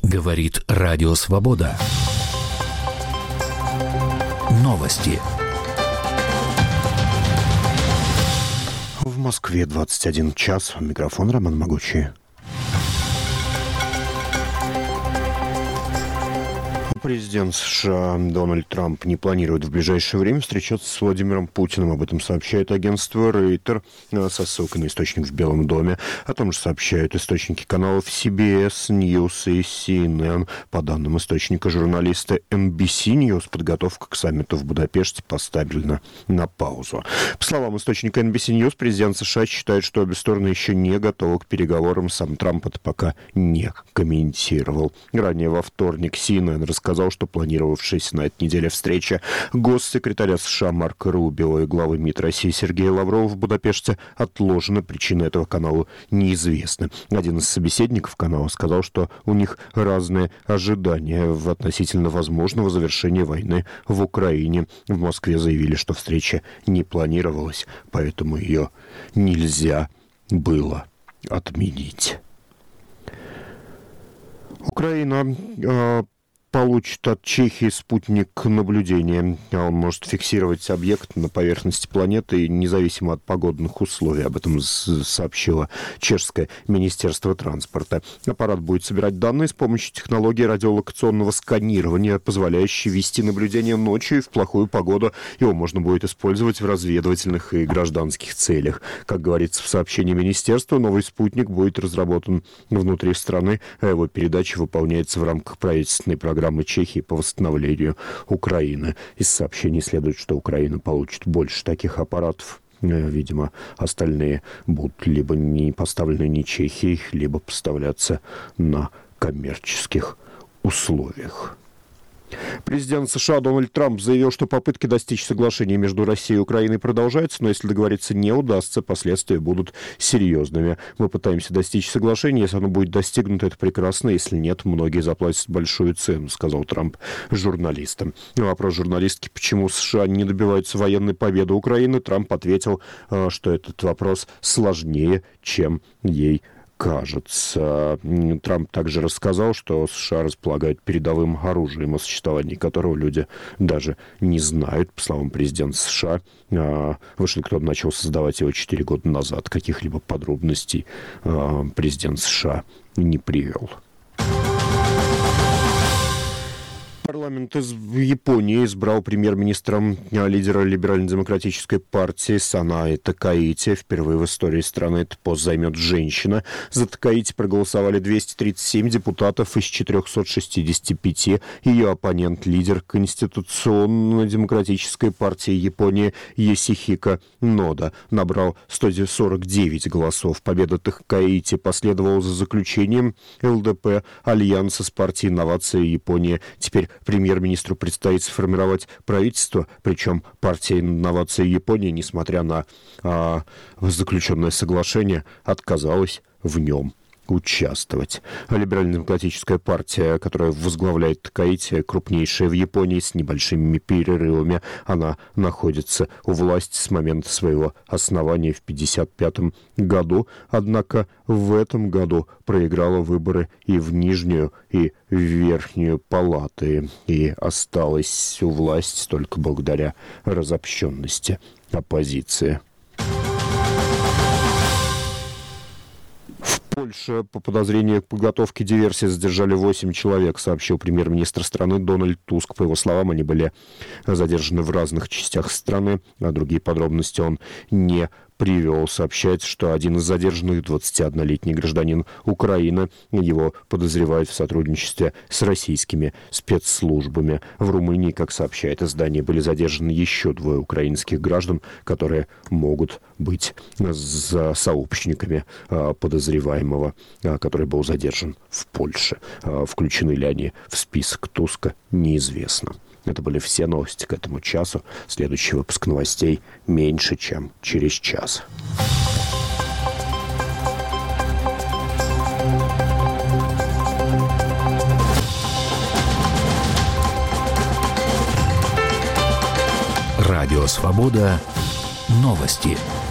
Говорит Радио Свобода. Новости. В Москве 21 час. Микрофон Роман Могучий. Президент США Дональд Трамп не планирует в ближайшее время встречаться с Владимиром Путиным. Об этом сообщает агентство Рейтер со ссылкой на источник в Белом доме. О том же сообщают источники каналов CBS News и CNN. По данным источника журналиста NBC News, подготовка к саммиту в Будапеште поставлена на паузу. По словам источника NBC News, президент США считает, что обе стороны еще не готовы к переговорам. Сам Трамп это пока не комментировал. Ранее во вторник CNN рассказал, что планировавшаяся на этой неделе встреча госсекретаря США Марко Рубио и главы МИД России Сергея Лаврова в Будапеште отложена. Причины этого каналу неизвестны. Один из собеседников канала сказал, что у них разные ожидания относительно возможного завершения войны в Украине. В Москве заявили, что встреча не планировалась, поэтому ее нельзя было отменить. Украина получит от Чехии спутник наблюдения. Он может фиксировать объект на поверхности планеты независимо от погодных условий. Об этом сообщило чешское министерство транспорта. Аппарат будет собирать данные с помощью технологии радиолокационного сканирования, позволяющей вести наблюдение ночью и в плохую погоду. Его можно будет использовать в разведывательных и гражданских целях. Как говорится в сообщении министерства, новый спутник будет разработан внутри страны, а его передача выполняется в рамках правительственной программы Чехии по восстановлению Украины. Из сообщений следует, что Украина получит больше таких аппаратов. Видимо, остальные будут либо не поставлены не Чехией, либо поставляться на коммерческих условиях. Президент США Дональд Трамп заявил, что попытки достичь соглашения между Россией и Украиной продолжаются, но если договориться не удастся, последствия будут серьезными. Мы пытаемся достичь соглашения, если оно будет достигнуто, это прекрасно, если нет, многие заплатят большую цену, сказал Трамп журналистам. На вопрос журналистки, почему США не добиваются военной победы Украины, Трамп ответил, что этот вопрос сложнее, чем ей кажется. Трамп также рассказал, что США располагают передовым оружием, о существовании которого люди даже не знают. По словам президента США, Вашингтон начал создавать его 4 года назад. Каких-либо подробностей президент США не привел. Парламент из Японии избрал премьер-министром лидера либерально-демократической партии Санаи Такаити. Впервые в истории страны этот пост займет женщина. За Такаити проголосовали 237 депутатов из 465. Ее оппонент, лидер Конституционно-демократической партии Японии Йосихико Нода, набрал 149 голосов. Победа Такаити последовала за заключением ЛДП альянса с партией «Инновации Японии». Теперь премьер-министру предстоит сформировать правительство, причем партия «Инновации Японии», несмотря на заключенное соглашение, отказалась в нем участвовать. Либерально-демократическая партия, которая возглавляет Такаити, крупнейшая в Японии, с небольшими перерывами. Она находится у власти с момента своего основания в 1955 году. Однако в этом году проиграла выборы и в Нижнюю, и в Верхнюю палаты. И осталась у власти только благодаря разобщенности оппозиции. Польша по подозрению в подготовке диверсии задержали 8 человек, сообщил премьер-министр страны Дональд Туск. По его словам, они были задержаны в разных частях страны, а другие подробности он не привел. Сообщается, что один из задержанных, 21-летний гражданин Украины, его подозревают в сотрудничестве с российскими спецслужбами. В Румынии, как сообщает издание, были задержаны еще 2 украинских граждан, которые могут быть сообщниками подозреваемого, который был задержан в Польше. Включены ли они в список Туска, неизвестно. Это были все новости к этому часу. Следующий выпуск новостей меньше, чем через час. Радио «Свобода». Новости.